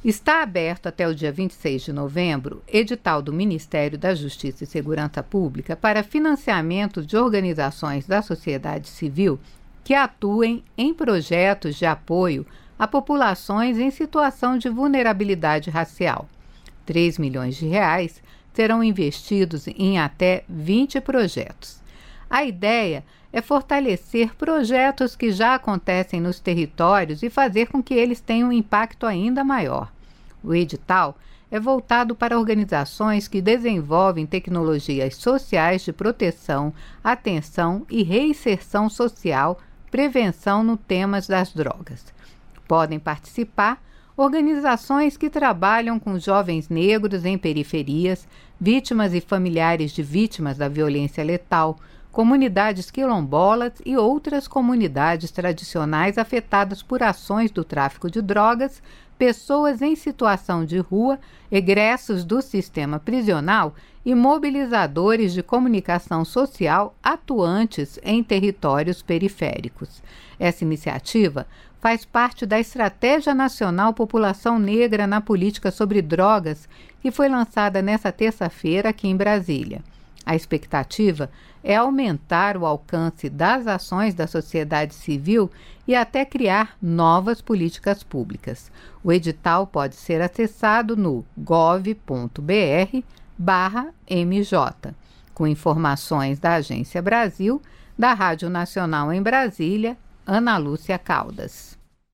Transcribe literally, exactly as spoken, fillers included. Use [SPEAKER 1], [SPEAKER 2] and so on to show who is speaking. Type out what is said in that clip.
[SPEAKER 1] Está aberto até o dia vinte e seis de novembro edital do Ministério da Justiça e Segurança Pública para financiamento de organizações da sociedade civil que atuem em projetos de apoio a populações em situação de vulnerabilidade racial. três milhões de reais serão investidos em até vinte projetos. A ideia é fortalecer projetos que já acontecem nos territórios e fazer com que eles tenham um impacto ainda maior. O edital é voltado para organizações que desenvolvem tecnologias sociais de proteção, atenção e reinserção social, prevenção no temas das drogas. Podem participar organizações que trabalham com jovens negros em periferias, vítimas e familiares de vítimas da violência letal, comunidades quilombolas e outras comunidades tradicionais afetadas por ações do tráfico de drogas, pessoas em situação de rua, egressos do sistema prisional e mobilizadores de comunicação social atuantes em territórios periféricos. Essa iniciativa faz parte da Estratégia Nacional População Negra na Política sobre Drogas, que foi lançada nesta terça-feira aqui em Brasília. A expectativa é aumentar o alcance das ações da sociedade civil e até criar novas políticas públicas. O edital pode ser acessado no gov ponto br barra M J, com informações da Agência Brasil, da Rádio Nacional em Brasília, Ana Lúcia Caldas.